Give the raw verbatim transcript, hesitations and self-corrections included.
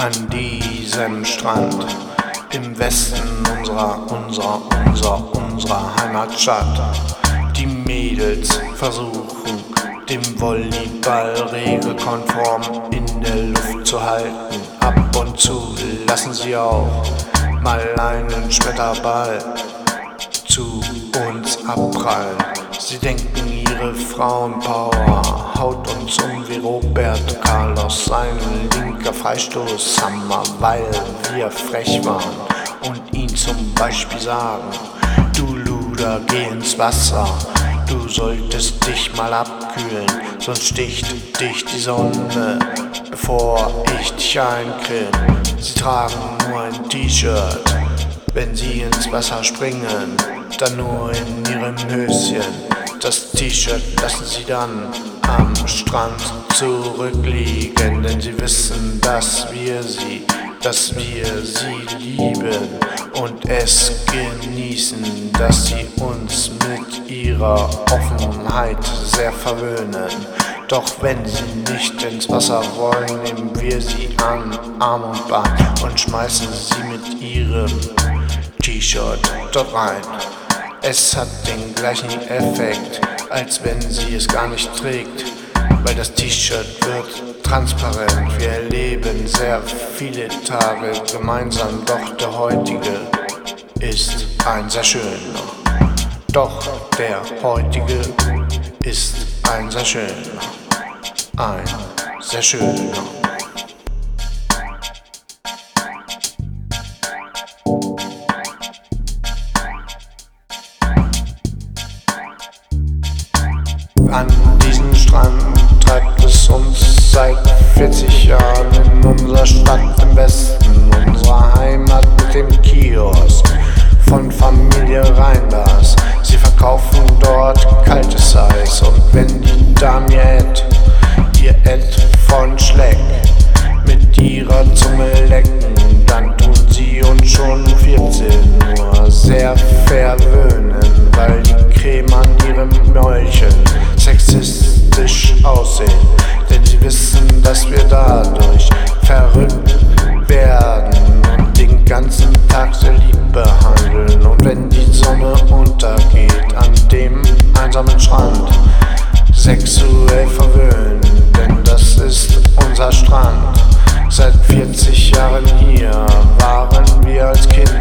an diesem Strand im Westen unserer, unserer, unserer, unserer Heimatstadt. Die Mädels versuchen, den Volleyball regelkonform in der Luft zu halten. Ab und zu lassen sie auch mal einen Schmetterball zu uns abprallen. Sie denken, ihre Frauenpower haut uns um wie Roberto Carlos sein linker Freistoßhammer, weil wir frech waren und ihn zum Beispiel sagen: Du Luder, geh ins Wasser, du solltest dich mal abkühlen, sonst sticht dich die Sonne, bevor ich dich eincreme. Sie tragen nur ein T-Shirt, wenn sie ins Wasser springen, dann nur in ihrem Höschen. Das T-Shirt lassen sie dann am Strand zurückliegen, denn sie wissen, dass wir sie, dass wir sie lieben und es genießen, dass sie uns mit ihrer Offenheit sehr verwöhnen. Doch wenn sie nicht ins Wasser wollen, nehmen wir sie an Arm und Bein und schmeißen sie mit ihrem T-Shirt dort rein. Es hat den gleichen Effekt, als wenn sie es gar nicht trägt, weil das T-Shirt wird transparent. Wir erleben sehr viele Tage gemeinsam, doch der heutige ist ein sehr schöner. Doch der heutige ist ein sehr schöner, ein sehr schöner. An diesem Strand treibt es uns seit vierzig Jahren in unserer Stadt im Westen, unserer Heimat mit dem Kiosk von Familie Reinbars. Sie verkaufen dort kaltes Eis und wenn die Dame Ed, ihr Ed von Schleck mit ihrer Zunge lecken, dann tun sie uns schon um vierzehn Uhr sehr verwöhnen, weil die Creme an ihrem Mäulchen sexistisch aussehen, denn sie wissen, dass wir dadurch verrückt werden und den ganzen Tag sehr lieb behandeln. Und wenn die Sonne untergeht an dem einsamen Strand, sexuell verwöhnen, denn das ist unser Strand. Seit vierzig Jahren hier waren wir als Kinder